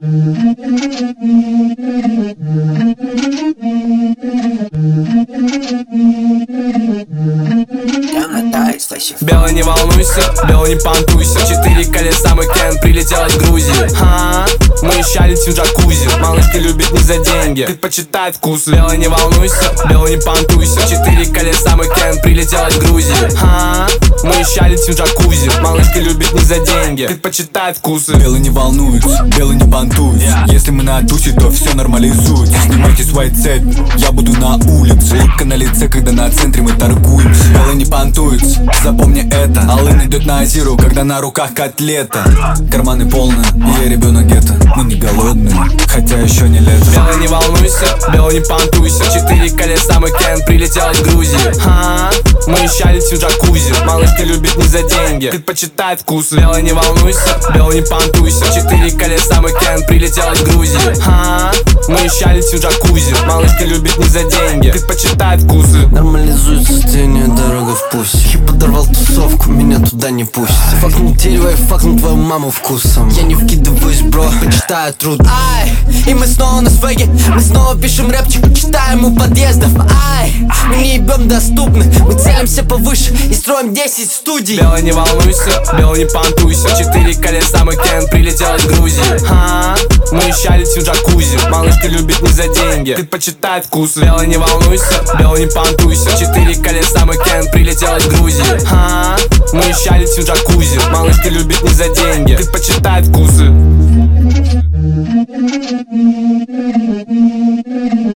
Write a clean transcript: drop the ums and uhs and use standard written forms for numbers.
Белый, не волнуйся, белый, не понтуйся. 4 колеса, мой Кен прилетел из Грузии. Мы еще летим в джакузи. Малышка любит не за деньги, предпочитает вкус. Белый, не волнуйся, белый, не понтуйся. 4 колеса, мой Кен прилетел из Грузии. Мы еще летим в джакузи. Малышка любит не за деньги, предпочитает вкусы. Белый не волнуется, белый не понтуется. Если мы на тусе, то все нормализуется. Снимайте свой цепь, я буду на улице. Улыбка на лице, когда на центре мы торгуемся. Белый не понтуется, запомни это. Алын идет на Азиру, когда на руках котлета. Карманы полные, я ребенок гетто. Мы не голодные, хотя еще не лето. Белый, не волнуйся, белый, не понтуйся. 4 колеса, мой Кен прилетел из Грузии. Мы еще летим в джакузи. Малышка любит не за деньги, предпочитает вкусы. Белый, не волнуйся, белый, не понтуйся. 4 колеса, мой Кен прилетел из Грузии. Мы еще летим в джакузи. Малышка любит не за деньги, предпочитает вкусы. Нормализует состояние, дорога в пусть. Я подорвал тусовку, меня туда не пустят. Факнул дерево и факнул твою маму вкусом. Я не вкидываюсь, бро, почитаю труд. Ай, и мы снова на свеге. Мы снова пишем рэпчик, читаем у подъездов. Ай, мы не ебем доступны. Мы целимся повыше и строим 10 студий. Белый, не волнуйся, белый, не понтуйся. 4 колеса, мой Кен прилетел из Грузии. Мы еще летим в джакузи. Малышка любит не за деньги, предпочитает вкусы. Белый, не волнуйся, белый, не понтуйся. 4 колеса, мой Кен прилетел из Грузии. Мы еще летим в джакузи. Малышка любит не за деньги, предпочитает вкусы.